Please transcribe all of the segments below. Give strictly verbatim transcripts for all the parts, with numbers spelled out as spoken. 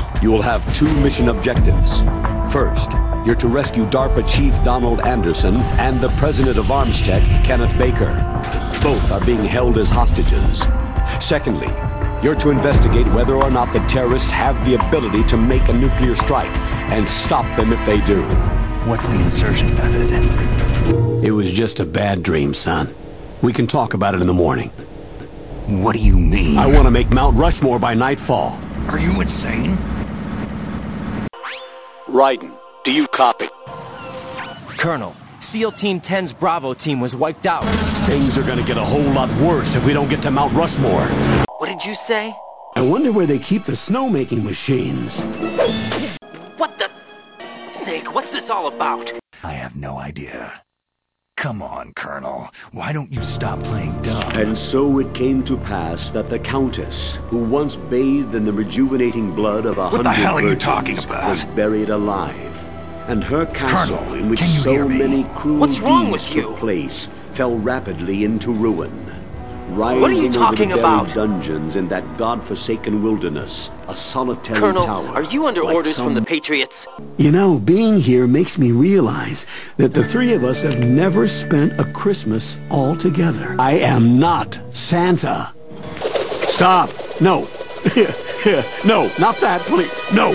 You will have two mission objectives. First, you're to rescue DARPA Chief Donald Anderson and the President of Armstech, Kenneth Baker. Both are being held as hostages. Secondly, you're to investigate whether or not the terrorists have the ability to make a nuclear strike and stop them if they do. What's the insertion method? It was just a bad dream, son. We can talk about it in the morning. What do you mean? I want to make Mount Rushmore by nightfall. Are you insane? Raiden, do you copy? Colonel, SEAL Team ten's Bravo team was wiped out. Things are gonna get a whole lot worse if we don't get to Mount Rushmore. What did you say? I wonder where they keep the snowmaking machines. What the... Snake, what's this all about? I have no idea. Come on, Colonel. Why don't you stop playing dumb? And so it came to pass that the Countess, who once bathed in the rejuvenating blood of a What hundred the hell are you virgins, talking about? was buried alive. And her castle, Colonel, in which can you so hear me? many cruel What's wrong deeds with you? took place, fell rapidly into ruin. What are Rising you talking over the buried about? dungeons in that godforsaken wilderness, a solitary Colonel, tower. are you under like orders some... from the Patriots? You know, being here makes me realize that the three of us have never spent a Christmas all together. I am not Santa. Stop. No. No, not that, please. No.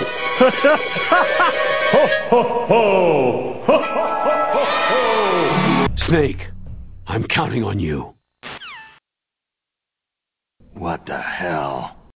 Ho, ho, ho. Ho, ho, ho, ho. Snake, I'm counting on you. What the hell?